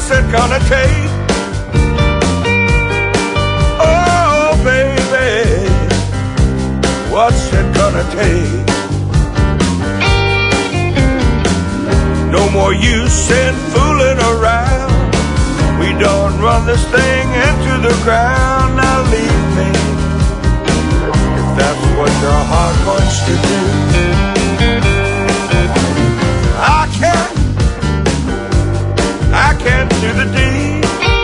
what's it gonna take? Oh, baby, what's it gonna take? No more use in fooling around. We don't run this thing into the ground. Now leave me, if that's what your heart wants to do. I can't do the deed.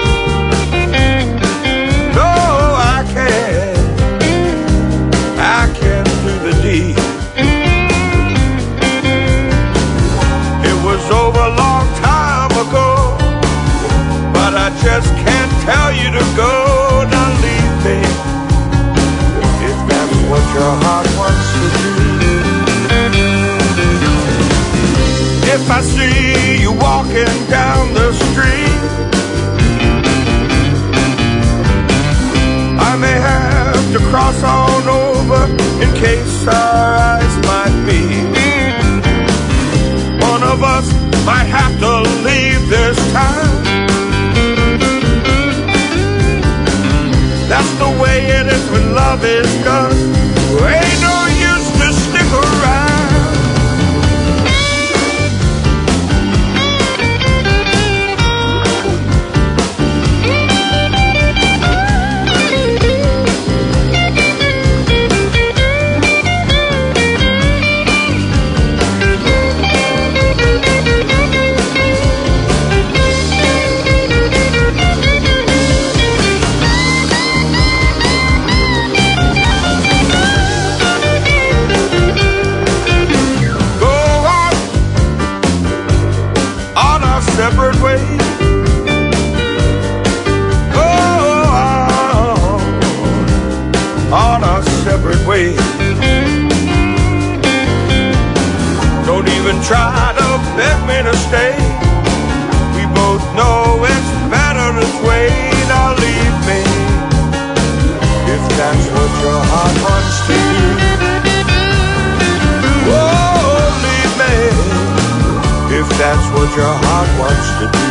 No, I can't do the deed. It was over a long time ago, but I just can't tell you to go. Now leave me, if that's what your heart wants to do. If I see you walking down the street, I may have to cross on over in case our eyes might meet. One of us might have to leave this town. That's the way it is when love is done. Ain't no use to stick around. Separate ways. Oh, on our separate ways. Don't even try to beg me to stay. We both know it's better this way. Now leave me, if that's what your heart wants to do. Oh, leave me, if that's what your heart wants to do.